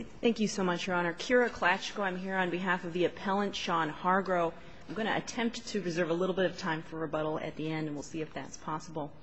Thank you so much, Your Honor. Kira Klatchko, I'm here on behalf of the appellant, Sean Hargrove. I'm going to attempt to reserve a little bit of time for rebuttal at the end, and we'll see if that's possible.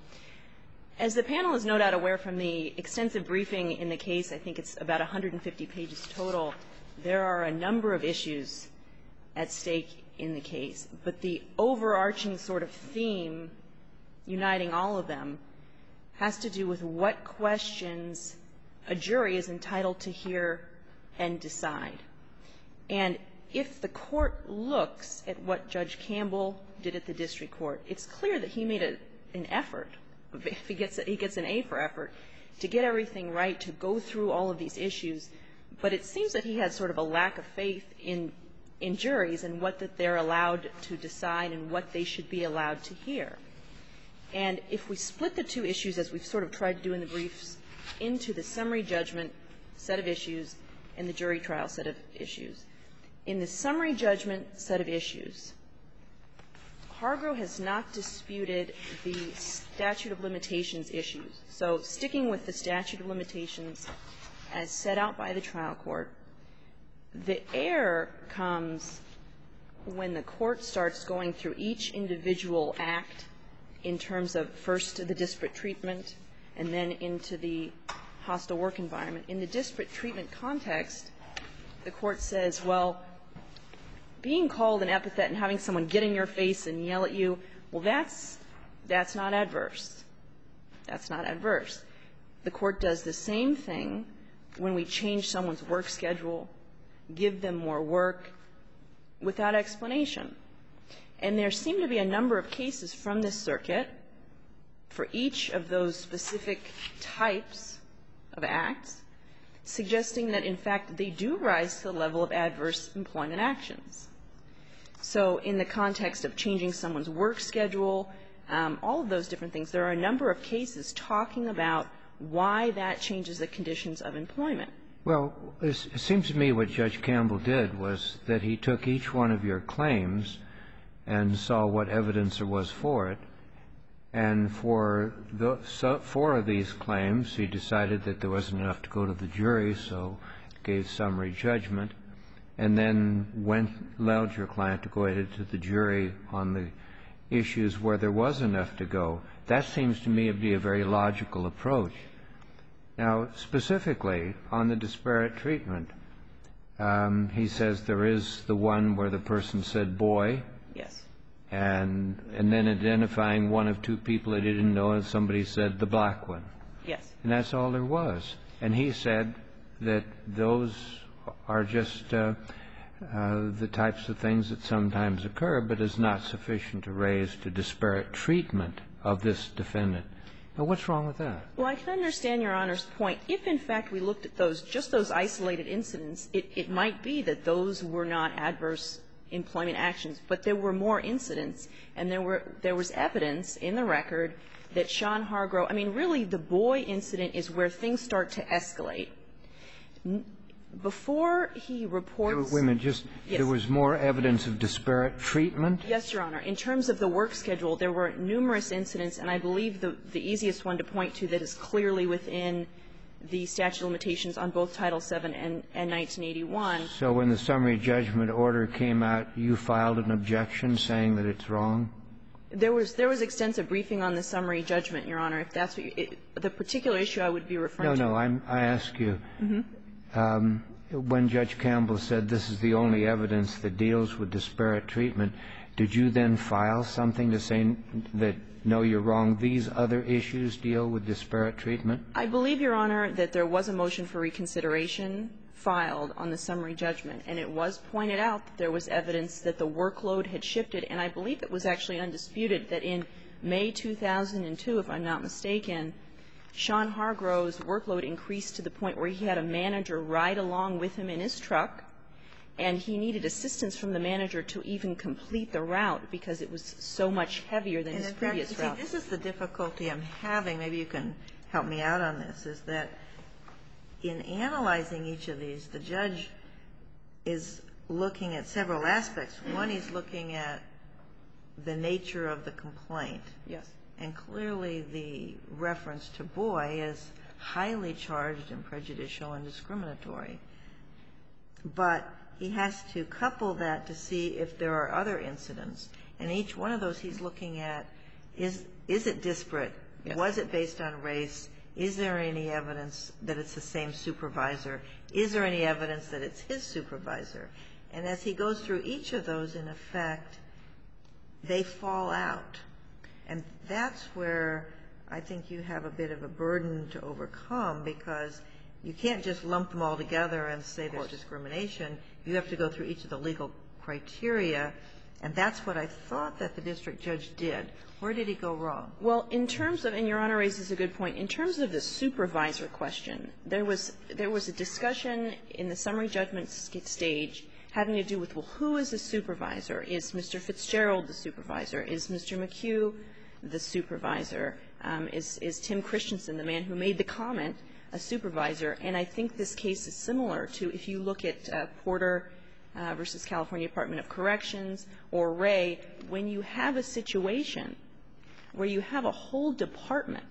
As the panel is no doubt aware from the extensive briefing in the case, I think it's about 150 pages total, there are a number of issues at stake in the case. But the overarching sort of theme uniting all of them has to do with what questions a jury is entitled to hear and decide. And if the court looks at what Judge Campbell did at the district court, it's clear that he made an effort, if he gets an A for effort, to get everything right, to go through all of these issues. But it seems that he had sort of a lack of faith in juries and what that they're allowed to decide and what they should be allowed to hear. And if we split the two issues, as we've sort of tried to do in the briefs, into the summary judgment set of issues and the jury trial set of issues, in the summary judgment set of issues, Hargrove has not disputed the statute of limitations issues. So sticking with the statute of limitations as set out by the trial court, the error comes when the court starts going through each individual act in terms of first the disparate treatment and then into the hostile work environment. In the disparate treatment context, the court says, well, being called an epithet and having someone get in your face and yell at you, well, that's not adverse. That's not adverse. The court does the same thing when we change someone's work schedule, give them more work without explanation. And there seem to be a number of cases from this circuit for each of those specific types of acts suggesting that, in fact, they do rise to the level of adverse employment actions. So in the context of changing someone's work schedule, all of those different things, there are a number of cases talking about why that changes the conditions of employment. Well, it seems to me what Judge Campbell did was that he took each one of your claims and saw what evidence there was for it, and for four of these claims, he decided that there wasn't enough to go to the jury, so gave summary judgment, and then allowed your client to go ahead to the jury on the issues where there was enough to go. That seems to me to be a very logical approach. Now, specifically, on the disparate treatment, he says there is the one where the person said boy. Yes. And then identifying one of two people that he didn't know, and somebody said the black one. Yes. And that's all there was. And he said that those are just the types of things that sometimes occur, but is not sufficient to raise to disparate treatment of this defendant. Now, what's wrong with that? Well, I can understand Your Honor's point. If, in fact, we looked at those, just those isolated incidents, it might be that those were not adverse employment actions, but there were more incidents, and there was evidence in the record that Sean Hargrove, I mean, really, the boy incident is where things start to escalate. Before he reports Wait a minute, just there was more evidence of disparate treatment? Yes, Your Honor. In terms of the work schedule, there were numerous incidents, and I believe the easiest one to point to that is clearly within the statute of limitations on both Title VII and 1981. So when the summary judgment order came out, you filed an objection saying that it's wrong? There was extensive briefing on the summary judgment, Your Honor, if that's what you the particular issue I would be referring to. No, I ask you, when Judge Campbell said this is the only evidence that deals with disparate treatment, did you then file something to say that, no, you're wrong, these other issues deal with disparate treatment? I believe, Your Honor, that there was a motion for reconsideration filed on the summary judgment, and it was pointed out that there was evidence that the workload had shifted, and I believe it was actually undisputed that in May 2002, if I'm not mistaken, Sean Hargrove's workload increased to the point where he had a manager ride along with him in his truck, and he needed assistance from the manager to even complete the route because it was so much heavier than his previous route. See, this is the difficulty I'm having. Maybe you can help me out on this, is that in analyzing each of these, the judge is looking at several aspects. One, he's looking at the nature of the complaint. Yes. And clearly the reference to boy is highly charged and prejudicial and discriminatory. but he has to couple that to see if there are other incidents. And each one of those he's looking at, is it disparate? Yes. Was it based on race? Is there any evidence that it's the same supervisor? Is there any evidence that it's his supervisor? And as he goes through each of those, in effect, they fall out. And that's where I think you have a bit of a burden to overcome, because you can't just lump them all together and say there's discrimination. You have to go through each of the legal criteria, and that's what I thought that the district judge did. Where did he go wrong? Well, in terms of, and Your Honor raises a good point, in terms of the supervisor question, there was a discussion in the summary judgment stage having to do with, well, who is the supervisor? Is Mr. Fitzgerald the supervisor? Is Mr. McHugh the supervisor? Is Tim Christensen, the man who made the comment, a supervisor? And I think this case is similar to, if you look at Porter versus California Department of Corrections or Ray, when you have a situation where you have a whole department,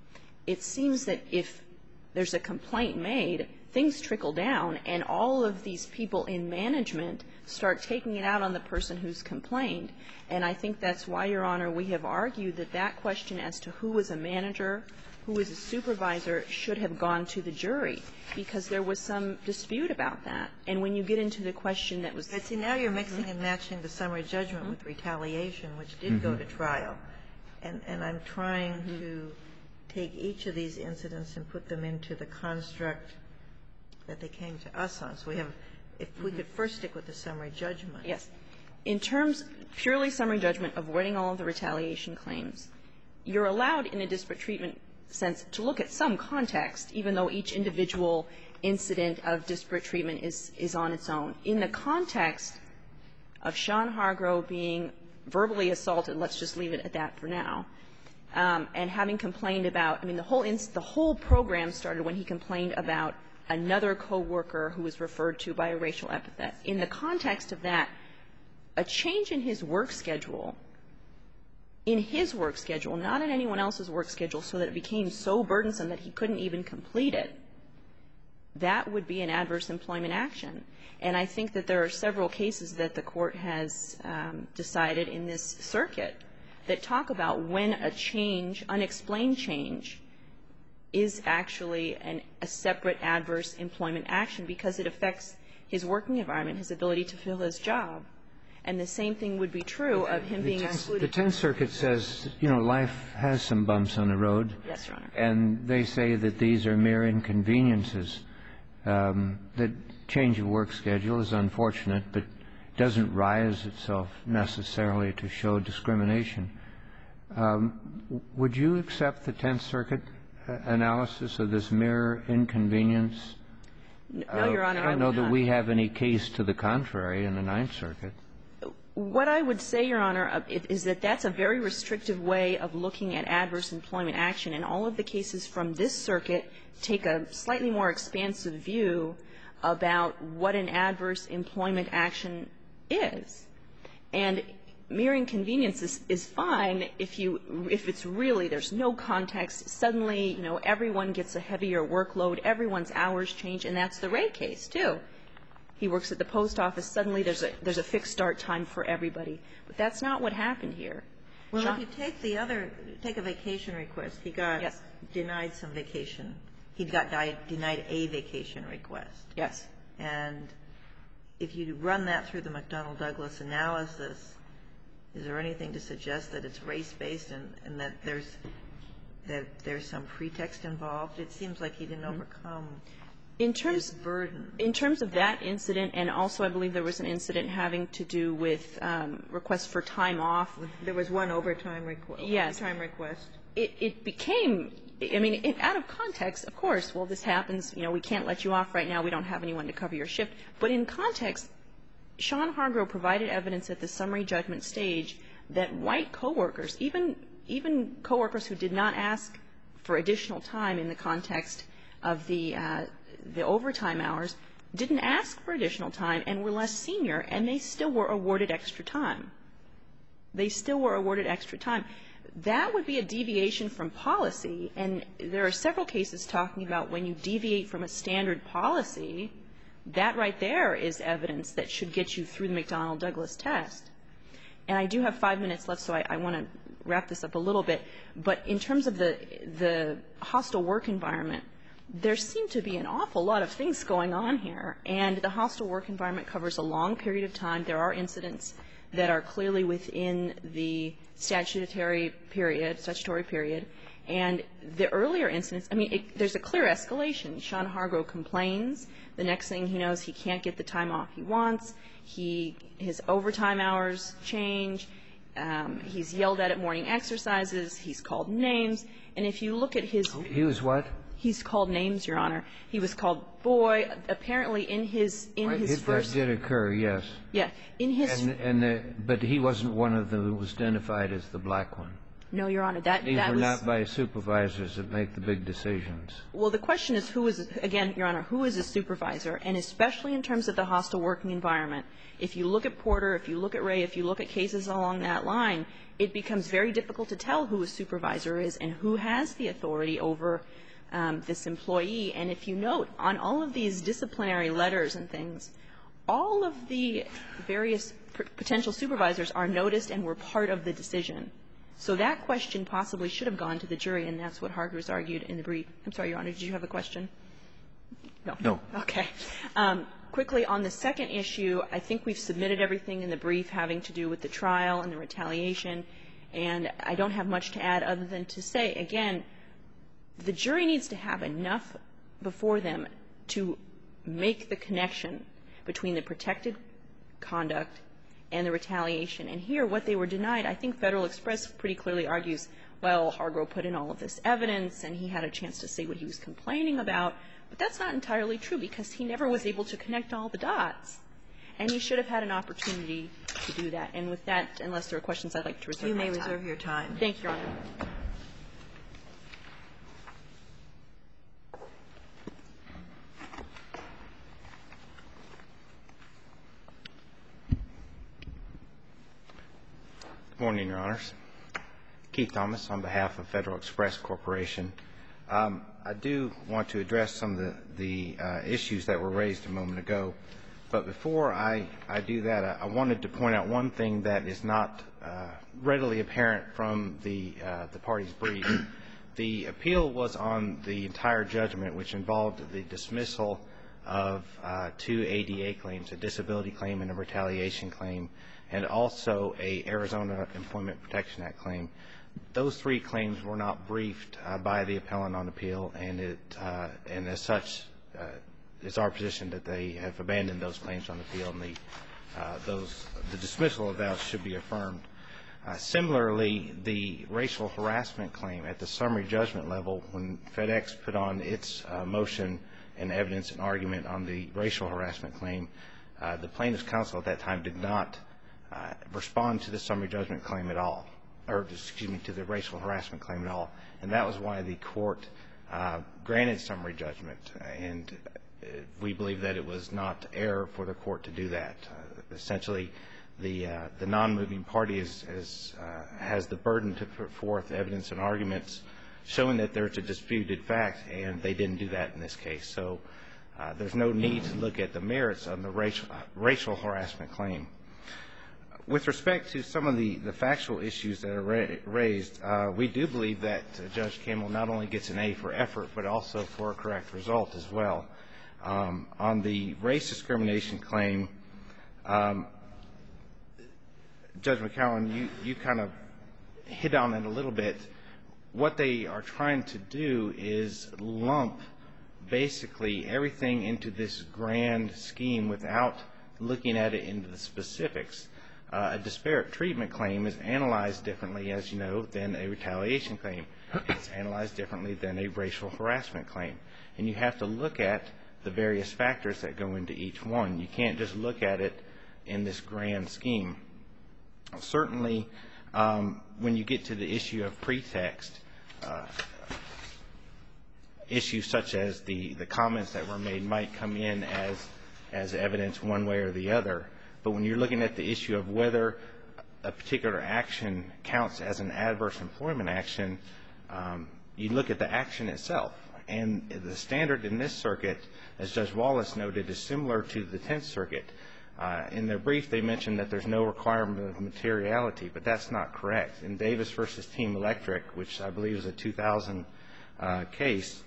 it seems that if there's a complaint made, things trickle down, and all of these people in management start taking it out on the person who's complained. And I think that's why, Your Honor, we have argued that that question as to who is a manager, who is a supervisor, should have gone to the jury, because there was some dispute about that. And when you get into the question that was But see, now you're mixing and matching the summary judgment with retaliation, which did go to trial. And I'm trying to take each of these incidents and put them into the construct that they came to us on. So we have, if we could first stick with the summary judgment. Yes. In terms, purely summary judgment, avoiding all of the retaliation claims, you're allowed in a disparate treatment sense to look at some context, even though each individual incident of disparate treatment is on its own. In the context of Sean Hargrove being verbally assaulted, let's just leave it at that for now, and having complained about, I mean, the whole program started when he complained about another coworker who was referred to by a racial epithet. In the context of that, a change in his work schedule, not in anyone else's work schedule, so that it became so burdensome that he couldn't even complete it, that would be an adverse employment action. And I think that there are several cases that the Court has decided in this circuit that talk about when a change, unexplained change, is actually a separate adverse employment action, because it affects his working environment, his ability to fill his job. And the same thing would be true of him being excluded. The Tenth Circuit says, you know, life has some bumps on the road. Yes, Your Honor. And they say that these are mere inconveniences. That change of work schedule is unfortunate, but doesn't rise itself necessarily to show discrimination. Would you accept the Tenth Circuit analysis of this mere inconvenience? No, Your Honor, I don't know that we have any case to the contrary in the Ninth Circuit. What I would say, Your Honor, is that that's a very restrictive way of looking at adverse employment action, and all of the cases from this circuit take a slightly more expansive view about what an adverse employment action is. And mere inconvenience is fine if it's really, there's no context, suddenly, you know, everyone gets a heavier workload, everyone's hours change, and that's the Ray case, too. He works at the post office, suddenly there's a fixed start time for everybody. But that's not what happened here. Well, if you take a vacation request, he got denied some vacation. He got denied a vacation request. Yes. And if you run that through the McDonnell-Douglas analysis, is there anything to suggest that it's race-based and that there's some pretext involved? It seems like he didn't overcome his burden. In terms of that incident, and also I believe there was an incident having to do with requests for time off. There was one overtime request. Yes. Overtime request. It became, I mean, out of context, of course, well, this happens, you know, we can't let you off right now, we don't have anyone to cover your shift. But in context, Sean Hargrove provided evidence at the summary judgment stage that white coworkers, even coworkers who did not ask for additional time in the context of the overtime hours, didn't ask for additional time and were less senior, and they still were awarded extra time. They still were awarded extra time. That would be a deviation from policy, and there are several cases talking about when you deviate from a standard policy, That right there is evidence that should get you through the McDonnell-Douglas test. And I do have 5 minutes left, so I want to wrap this up a little bit. But in terms of the hostile work environment, there seem to be an awful lot of things going on here. And the hostile work environment covers a long period of time. There are incidents that are clearly within the statutory period. And the earlier incidents, I mean, there's a clear escalation. Sean Hargrove complains. The next thing he knows, he can't get the time off he wants. His overtime hours change. He's yelled at morning exercises. He's called names. And if you look at his – He was what? He's called names, Your Honor. He was called boy. Apparently, in his first – That did occur, yes. Yeah. In his – But he wasn't one of them who was identified as the black one. No, Your Honor. That was – These were not by supervisors that make the big decisions. Well, the question is who is – again, Your Honor, who is a supervisor? And especially in terms of the hostile working environment, if you look at Porter, if you look at Ray, if you look at cases along that line, it becomes very difficult to tell who a supervisor is and who has the authority over this employee. And if you note, on all of these disciplinary letters and things, all of the various potential supervisors are noticed and were part of the decision. So that question possibly should have gone to the jury, and that's what Hargrave's argued in the brief. I'm sorry, Your Honor, did you have a question? No. No. Okay. Quickly, on the second issue, I think we've submitted everything in the brief having to do with the trial and the retaliation, and I don't have much to add other than to say, again, the jury needs to have enough before them to make the connection between the protected conduct and the retaliation. And here, what they were denied, I think Federal Express pretty clearly argues, well, Hargrove put in all of this evidence and he had a chance to say what he was complaining about, but that's not entirely true because he never was able to connect all the dots. And he should have had an opportunity to do that. And with that, unless there are questions, I'd like to reserve my time. You may reserve your time. Thank you, Your Honor. Good morning, Your Honors. Keith Thomas on behalf of Federal Express Corporation. I do want to address some of the issues that were raised a moment ago. But before I do that, I wanted to point out one thing that is not readily apparent from the party's brief. The appeal was on the entire judgment, which involved the dismissal of 2 ADA claims, a disability claim and a retaliation claim, and also a Arizona Employment Protection Act claim. Those 3 claims were not briefed by the appellant on appeal, and as such, it's our position that they have abandoned those claims on appeal, and the dismissal of those should be affirmed. Similarly, the racial harassment claim at the summary judgment level, when FedEx put on its motion and evidence and argument on the racial harassment claim, the plaintiff's counsel at that time did not respond to the summary judgment claim at all, or excuse me, to the racial harassment claim at all. And that was why the court granted summary judgment. And we believe that it was not error for the court to do that. Essentially, the non-moving party has the burden to put forth evidence and arguments showing that there's a disputed fact, and they didn't do that in this case. So there's no need to look at the merits of the racial harassment claim. With respect to some of the factual issues that are raised, we do believe that Judge Campbell not only gets an A for effort, but also for a correct result as well. On the race discrimination claim, Judge McCowan, you kind of hit on it a little bit. What they are trying to do is lump basically everything into this grand scheme without looking at it into the specifics. A disparate treatment claim is analyzed differently, as you know, than a retaliation claim. It's analyzed differently than a racial harassment claim. And you have to look at the various factors that go into each one. You can't just look at it in this grand scheme. Certainly, when you get to the issue of pretext, issues such as the comments that were made might come in as evidence one way or the other. But when you're looking at the issue of whether a particular action counts as an adverse employment action, you look at the action itself. And the standard in this circuit, as Judge Wallace noted, is similar to the Tenth Circuit. In their brief, they mentioned that there's no requirement of materiality, but that's not correct. In Davis v. Team Electric, which I believe is a 2000 case,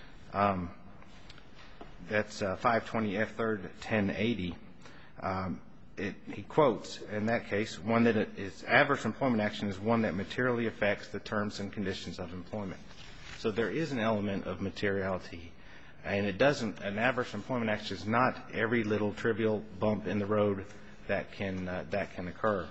that's 520 F. 3rd 1080, he quotes in that case, one that is adverse employment action is one that materially affects the terms and conditions of employment. So there is an element of materiality, and it doesn't, an adverse employment action is not every little trivial bump in the road that can occur.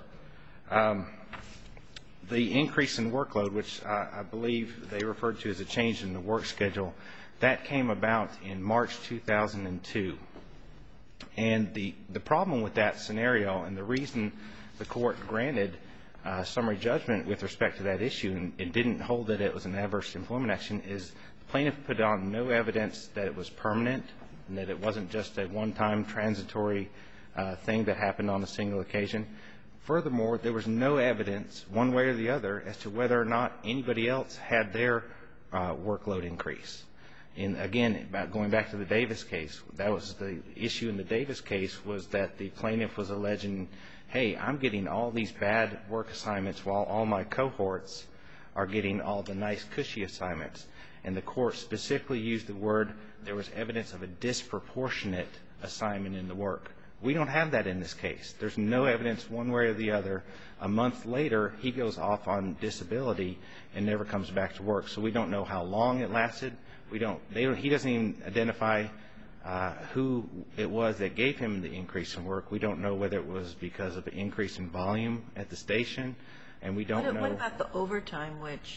The increase in workload, which I believe they referred to as a change in the work schedule, that came about in March 2002. And the problem with that scenario, and the reason the Court granted summary judgment with respect to that issue and didn't hold that it was an adverse employment action, is the plaintiff put on no evidence that it was permanent and that it wasn't just a one-time transitory thing that happened on a single occasion. Furthermore, there was no evidence, one way or the other, as to whether or not anybody else had their workload increase. And again, going back to the Davis case, that was the issue in the Davis case, was that the plaintiff was alleging, hey, I'm getting all these bad work assignments while all my cohorts are getting all the nice, cushy assignments. And the Court specifically used the word, there was evidence of a disproportionate assignment in the work. We don't have that in this case. There's no evidence one way or the other. A month later, he goes off on disability and never comes back to work. So we don't know how long it lasted. He doesn't even identify who it was that gave him the increase in work. We don't know whether it was because of the increase in volume at the station, and we don't know. What about the overtime, which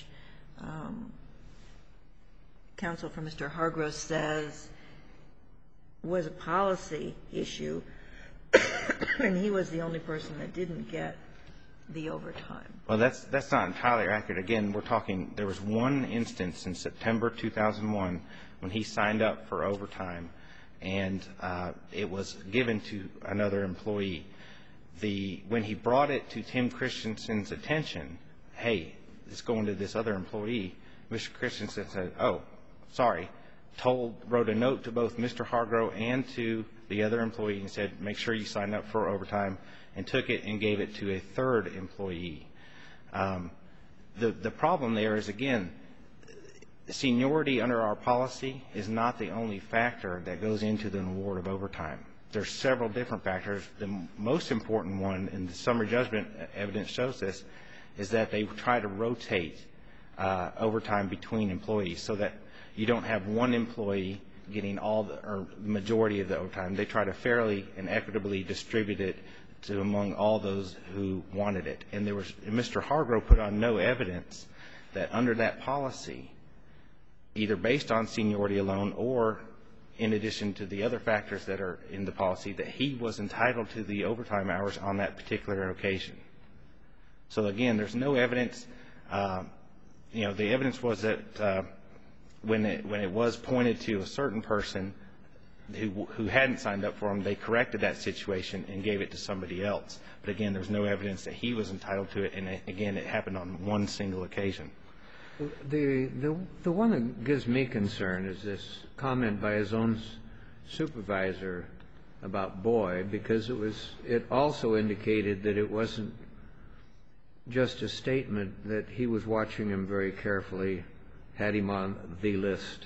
counsel for Mr. Hargrove says was a policy issue, and he was the only person that didn't get the overtime? Well, that's not entirely accurate. Again, we're talking, there was one instance in September 2001 when he signed up for overtime, and it was given to another employee. When he brought it to Tim Christensen's attention, hey, it's going to this other employee, Mr. Christensen said, oh, sorry, wrote a note to both Mr. Hargrove and to the other employee and said, make sure you sign up for overtime, and took it and gave it to a third employee. The problem there is, again, seniority under our policy is not the only factor that goes into the award of overtime. There's several different factors. The most important one, and the summary judgment evidence shows this, is that they try to rotate overtime between employees so that you don't have one employee getting or the majority of the overtime. They try to fairly and equitably distribute it among all those who wanted it. And Mr. Hargrove put on no evidence that under that policy, either based on seniority alone or in addition to the other factors that are in the policy, that he was entitled to the overtime hours on that particular occasion. So again, there's no evidence. The evidence was that when it was pointed to a certain person who hadn't signed up for him, they corrected that situation and gave it to somebody else. But again, there's no evidence that he was entitled to it, and again, it happened on one single occasion. The one that gives me concern is this comment by his own supervisor about Boyd, because it also indicated that it wasn't just a statement that he was watching him very carefully, had him on the list.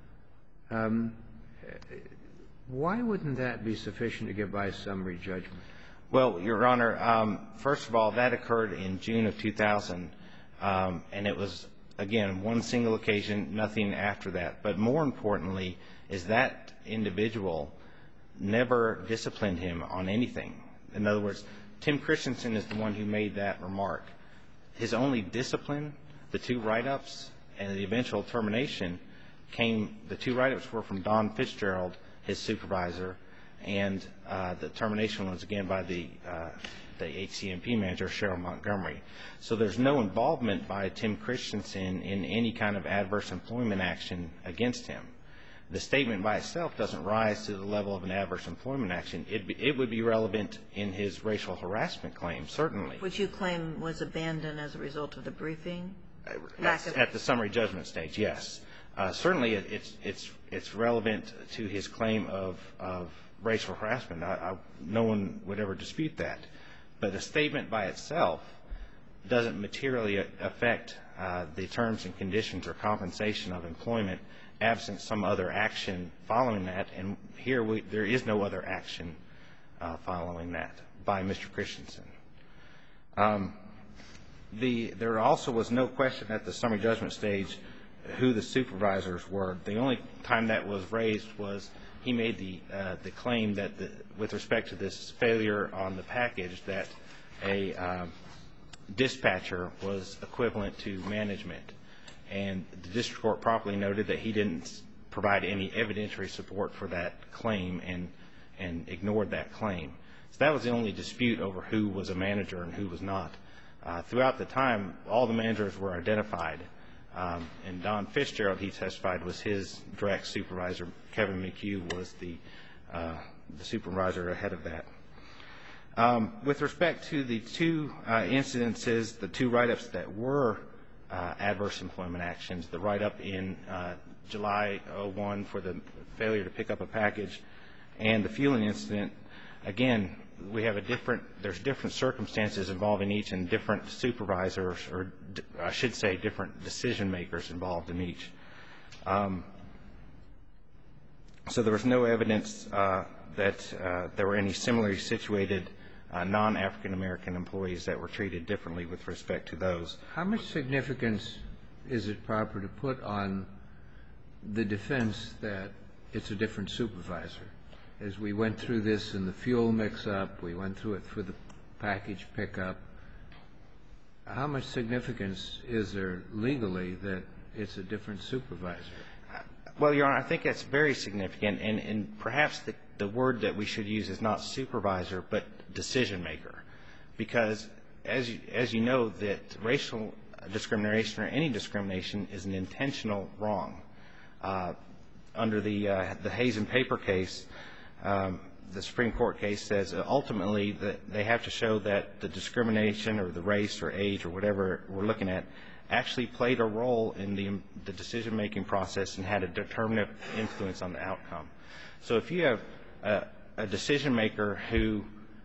Why wouldn't that be sufficient to give by summary judgment? Well, Your Honor, first of all, that occurred in June of 2000, and it was, again, one single occasion, nothing after that. But more importantly is that individual never disciplined him on anything. In other words, Tim Christensen is the one who made that remark. His only discipline, the two write-ups and the eventual termination, the two write-ups were from Don Fitzgerald, his supervisor, and the termination was, again, by the HCMP manager, Cheryl Montgomery. So there's no involvement by Tim Christensen in any kind of adverse employment action against him. The statement by itself doesn't rise to the level of an adverse employment action. It would be relevant in his racial harassment claim, certainly. Which you claim was abandoned as a result of the briefing? At the summary judgment stage, yes. Certainly, it's relevant to his claim of racial harassment. No one would ever dispute that. But a statement by itself doesn't materially affect the terms and conditions or compensation of employment absent some other action following that. And here there is no other action following that by Mr. Christensen. There also was no question at the summary judgment stage who the supervisors were. The only time that was raised was he made the claim that with respect to this failure on the package that a dispatcher was equivalent to management. And the district court properly noted that he didn't provide any evidentiary support for that claim and ignored that claim. So that was the only dispute over who was a manager and who was not. Throughout the time, all the managers were identified. And Don Fitzgerald, he testified, was his direct supervisor. Kevin McHugh was the supervisor ahead of that. With respect to the two incidences, the two write-ups that were adverse employment actions, the write-up in July 01 for the failure to pick up a package and the fueling incident, again, we have there's different circumstances involving each and different supervisors, or I should say different decision makers involved in each. So there was no evidence that there were any similarly situated non-African American employees that were treated differently with respect to those. How much significance is it proper to put on the defense that it's a different supervisor? As we went through this in the fuel mix-up, we went through it for the package pickup, how much significance is there legally that it's a different supervisor? Well, Your Honor, I think that's very significant, and perhaps the word that we should use is not supervisor, but decision maker, because as you know, that racial discrimination or any discrimination is an intentional wrong. Under the Hayes and Paper case, the Supreme Court case says ultimately that they have to show that the discrimination or the race or age or whatever we're looking at actually played a role in the decision-making process and had a determinative influence on the outcome. So if you have a decision-maker who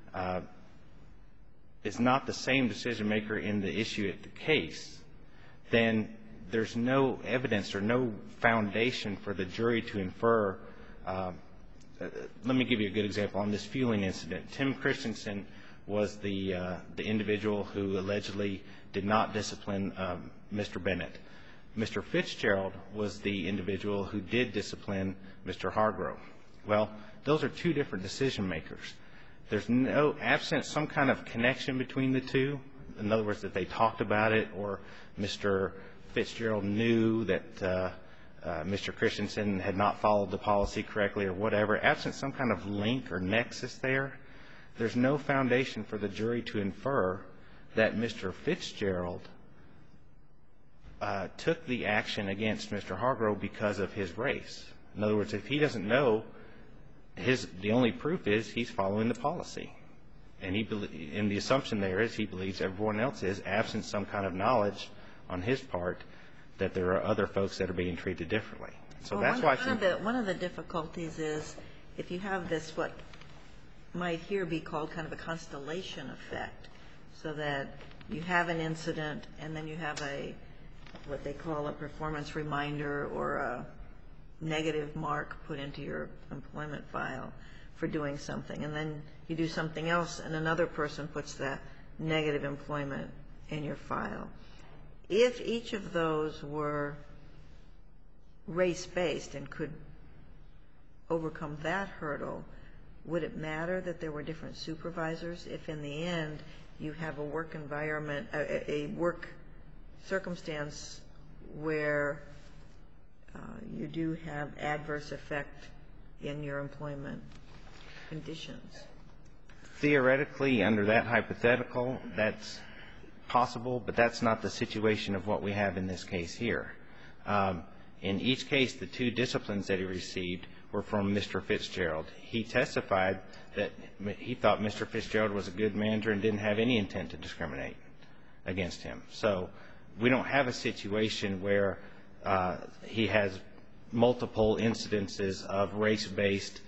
is not the same decision-maker in the issue at the case, then there's no evidence or no foundation for the jury to infer. Let me give you a good example on this fueling incident. Tim Christensen was the individual who allegedly did not discipline Mr. Bennett. Mr. Fitzgerald was the individual who did discipline Mr. Hargrove. Well, those are two different decision makers. There's no absent some kind of connection between the two. In other words, that they talked about it, or Mr. Fitzgerald knew that Mr. Christensen had not followed the policy correctly or whatever. Absent some kind of link or nexus there, there's no foundation for the jury to infer that Mr. Fitzgerald took the action against Mr. Hargrove because of his race. In other words, if he doesn't know, the only proof is he's following the policy. And the assumption there is he believes everyone else is, absent some kind of knowledge on his part that there are other folks that are being treated differently. So that's why one of the difficulties is if you have this what might here be called kind of a constellation effect, so that you have an incident and then you have what they call a performance reminder or a negative mark put into your employment file for doing something, and then you do something else and another person puts that negative employment in your file. If each of those were race-based and could overcome that hurdle, would it matter that there were different supervisors if in the end you have a work environment, a work circumstance where you do have adverse effect in your employment conditions? Theoretically, under that hypothetical, that's possible, but that's not the situation of what we have in this case here. In each case, the two disciplines that he received were from Mr. Fitzgerald. He testified that he thought Mr. Fitzgerald was a good manager and didn't have any intent to discriminate against him. So we don't have a situation where he has multiple incidences of race-based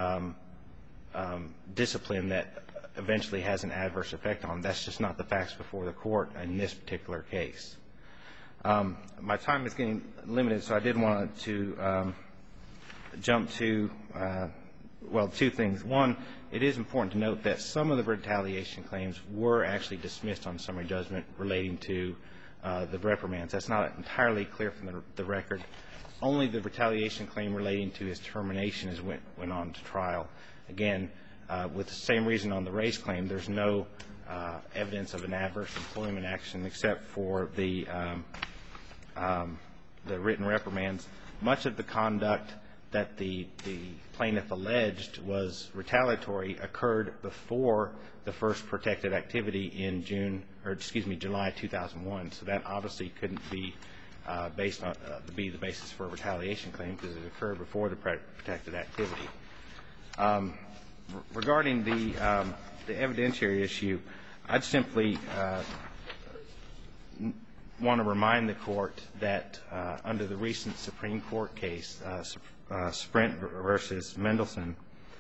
discipline that eventually has an adverse effect on him. That's just not the facts before the court in this particular case. My time is getting limited, so I did want to jump to, well, two things. One, it is important to note that some of the retaliation claims were actually dismissed on summary judgment relating to the reprimands. That's not entirely clear from the record. Only the retaliation claim relating to his termination went on to trial. Again, with the same reason on the race claim, there's no evidence of an adverse employment action except for the written reprimands. Much of the conduct that the plaintiff alleged was retaliatory occurred before the first protected activity in July 2001. So that obviously couldn't be be the basis for a retaliation claim because it occurred before the protected activity. Regarding the evidentiary issue, I'd simply want to remind the Court that under the recent Supreme Court case, Sprint versus Mendelsohn,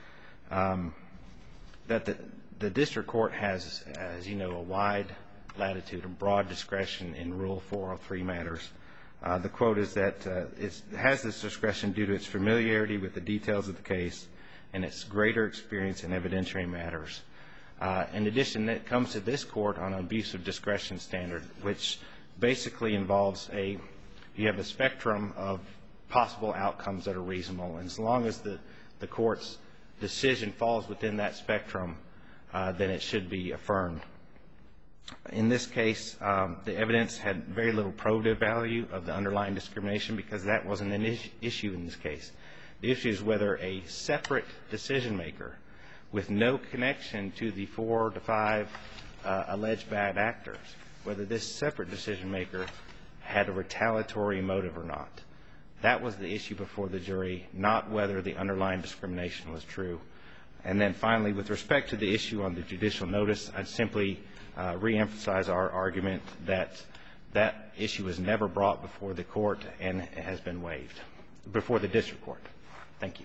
that the district court has, as you know, a wide latitude and broad discretion in Rule 403 matters. The quote is that it has this discretion due to its familiarity with the details of the case and its greater experience in evidentiary matters. In addition, it comes to this Court on an abuse of discretion standard, which basically involves you have a spectrum of possible outcomes that are reasonable. And as long as the Court's decision falls within that spectrum, then it should be affirmed. In this case, the evidence had very little probative value of the underlying discrimination because that wasn't an issue in this case. The issue is whether a separate decision-maker with no connection to the 4 to 5 alleged bad actors, whether this separate decision-maker had a retaliatory motive or not. That was the issue before the jury, not whether the underlying discrimination was true. And then finally, with respect to the issue on the judicial notice, I'd simply reemphasize our argument that that issue was never brought before the Court and has been waived before the district court. Thank you.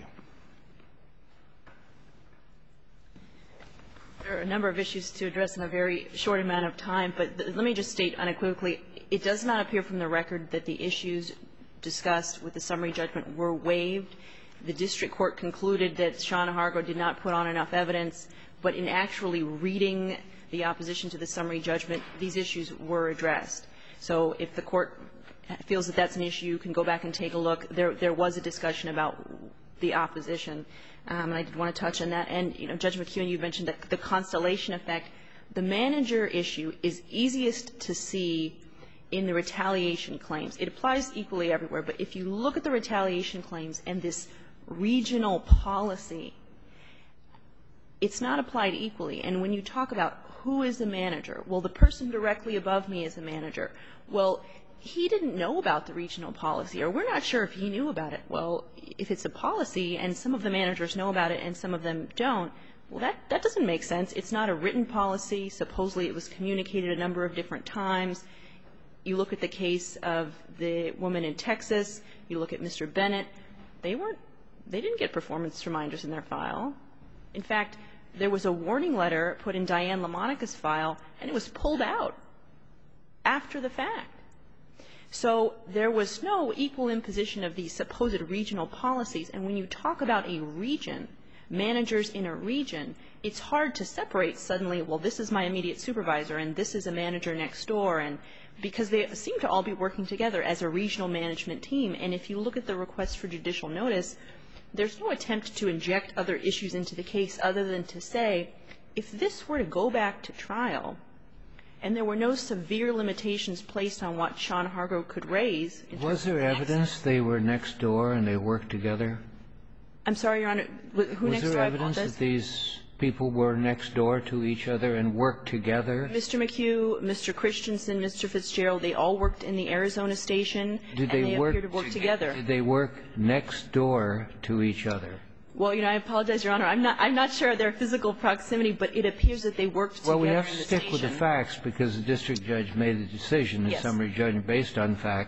There are a number of issues to address in a very short amount of time, but let me just state unequivocally, it does not appear from the record that the issues discussed with the summary judgment were waived. The district court concluded that Sean Hargrove did not put on enough evidence, but in actually reading the opposition to the summary judgment, these issues were addressed. So if the Court feels that that's an issue, you can go back and take a look. There was a discussion about the opposition, and I did want to touch on that. And, you know, Judge McKeown, you mentioned that the constellation effect. The manager issue is easiest to see in the retaliation claims. It applies equally everywhere, but if you look at the retaliation claims and this regional policy, it's not applied equally. And when you talk about who is the manager, well, the person directly above me is the manager. Well, he didn't know about the regional policy, or we're not sure if he knew about it. Well, if it's a policy and some of the managers know about it and some of them don't, well, that doesn't make sense. It's not a written policy. Supposedly it was communicated a number of different times. You look at the case of the woman in Texas. You look at Mr. Bennett. They didn't get performance reminders in their file. In fact, there was a warning letter put in Diane LaMonica's file, and it was pulled out after the fact. So there was no equal imposition of these supposed regional policies. And when you talk about a region, managers in a region, it's hard to separate suddenly, well, this is my immediate supervisor and this is a manager next door, and because they seem to all be working together as a regional management team. And if you look at the request for judicial notice, there's no attempt to inject other issues into the case other than to say, if this were to go back to trial and there were no severe limitations placed on what Sean Hargrove could raise. Was there evidence they were next door and they worked together? I'm sorry, Your Honor. Who next door? Was there evidence that these people were next door to each other and worked together? Mr. McHugh, Mr. Christensen, Mr. Fitzgerald, they all worked in the Arizona station, and they appear to work together. Did they work next door to each other? Well, you know, I apologize, Your Honor. I'm not sure of their physical proximity, but it appears that they worked together in the station. Well, we have to stick with the facts because the district judge made a decision in summary judgment based on facts.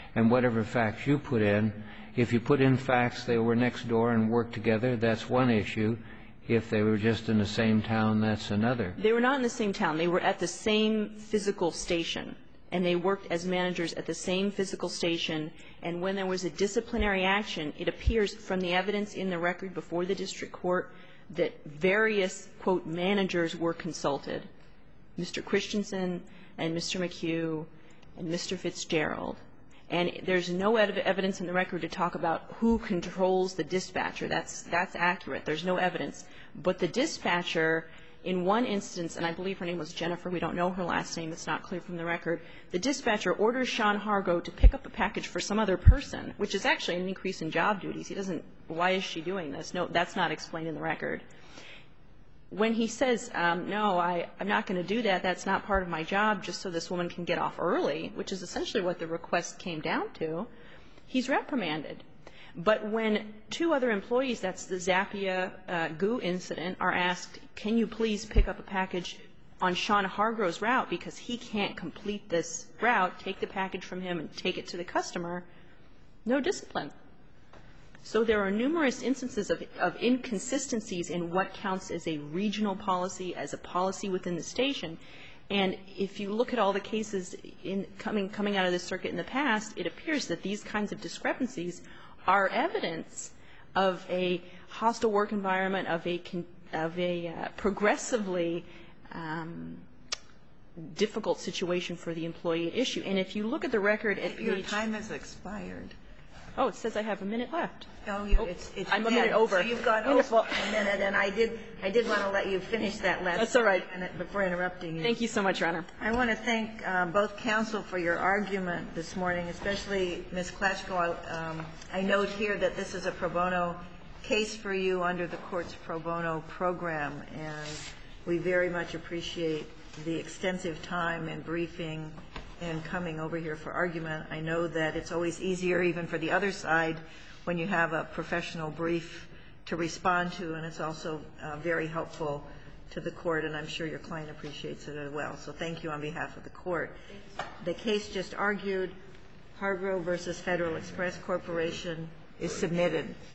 and whatever facts you put in. If you put in facts they were next door and worked together, that's one issue. If they were just in the same town, that's another. They were not in the same town. They were at the same physical station, and they worked as managers at the same physical station. And when there was a disciplinary action, it appears from the evidence in the record before the district court that various, quote, managers were consulted, Mr. Christensen and Mr. McHugh and Mr. Fitzgerald. And there's no evidence in the record to talk about who controls the dispatcher. That's accurate. There's no evidence. But the dispatcher, in one instance, and I believe her name was Jennifer, we don't know her last name, it's not clear from the record, the dispatcher orders Sean Hargrove to pick up a package for some other person, which is actually an increase in job duties. He doesn't, why is she doing this? No, that's not explained in the record. When he says, no, I'm not going to do that, that's not part of my job, just so this woman can get off early, which is essentially what the request came down to, he's reprimanded. But when two other employees, that's the Zappia goo incident, are asked, can you please pick up a package on Sean Hargrove's route because he can't complete this route, take the package from him and take it to the customer, no discipline. So there are numerous instances of inconsistencies in what counts as a regional policy, as a policy within the station. And if you look at all the cases coming out of this circuit in the past, it appears that these kinds of discrepancies are evidence of a hostile work environment, of a progressively difficult situation for the employee at issue. And if you look at the record at page... Your time has expired. Oh, it says I have a minute left. No, it's I'm a minute over. So you've gone over a minute, and I did want to let you finish that last That's all right. minute before interrupting you. Thank you so much, Your Honor. I want to thank both counsel for your argument this morning, especially Ms. Klatchko. I note here that this is a pro bono case for you under the court's pro bono program, and we very much appreciate the extensive time and briefing and coming over here for argument. I know that it's always easier, even for the other side, when you have a professional brief to respond to, and it's also very helpful to the court, and I'm sure your client appreciates it as well. So thank you on behalf of the court. The case just argued, Hargrove v. Federal Express Corporation, is submitted.